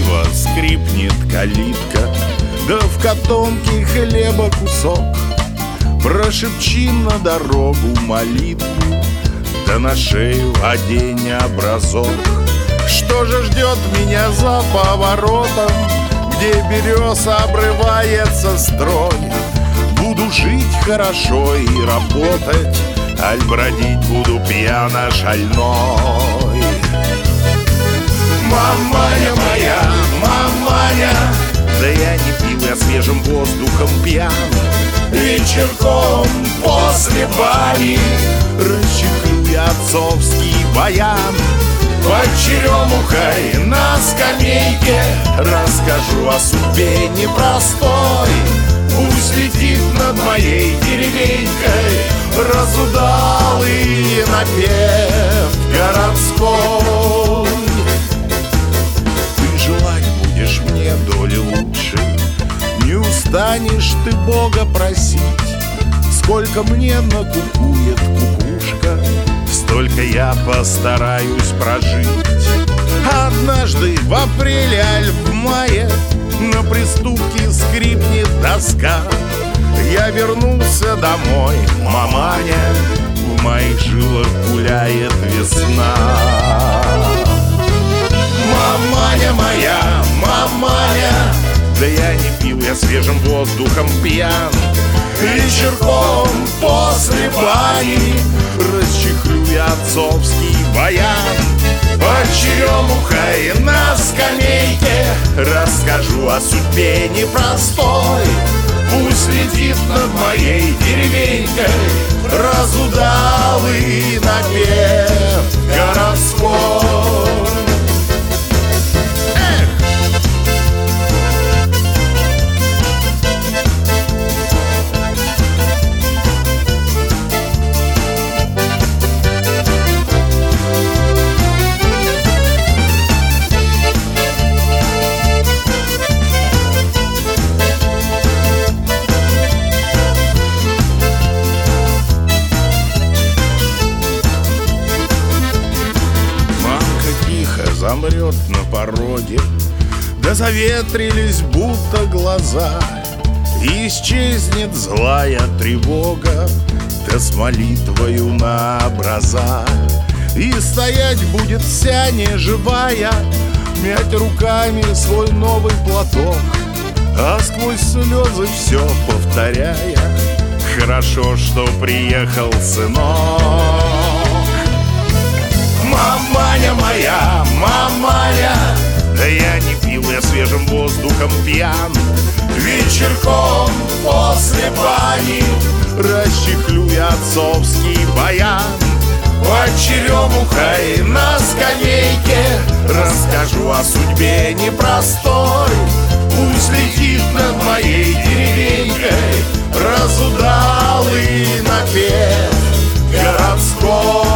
лениво скрипнет калитка, да в котомке хлеба кусок. Прошепчим на дорогу молитву, да на шею одень образок. Что же ждет меня за поворотом, где береза обрывается строй? Буду жить хорошо и работать, аль бродить буду пьяно шальной. Маманя моя, маманя, да я не пил, я свежим воздухом пьян. Вечерком после бани расчехлю я отцовский баян. Под черемухой на скамейке расскажу о судьбе непростой. Пусть летит над моей деревенькой разудалый напев городской. Ты желать будешь мне доли лучше, не устанешь ты Бога просить. Сколько мне накукует кукушка, столько я постараюсь прожить. Однажды в апреле, аль в мае, на приступке скрипнет доска. Я вернулся домой, маманя, в моих жилах гуляет весна. Маманя моя, маманя, да я не пил, я свежим воздухом пьян. Вечерком после бани расчехлю я отцовский баян. Под черемухой на скамейке расскажу о судьбе непростой. Пусть летит над моей деревенькой разудалый напев городской. Замрет на пороге, да заветрились будто глаза. И исчезнет злая тревога, да с молитвою на образа. И стоять будет вся неживая, мять руками свой новый платок, а сквозь слезы все повторяя: хорошо, что приехал сынок. Маманя моя, маманя, да я не пил, я свежим воздухом пьян. Вечерком после бани расчехлю я отцовский баян. Под черемухой на скамейке расскажу о судьбе непростой. Пусть летит над моей деревенькой разудалый напев городской.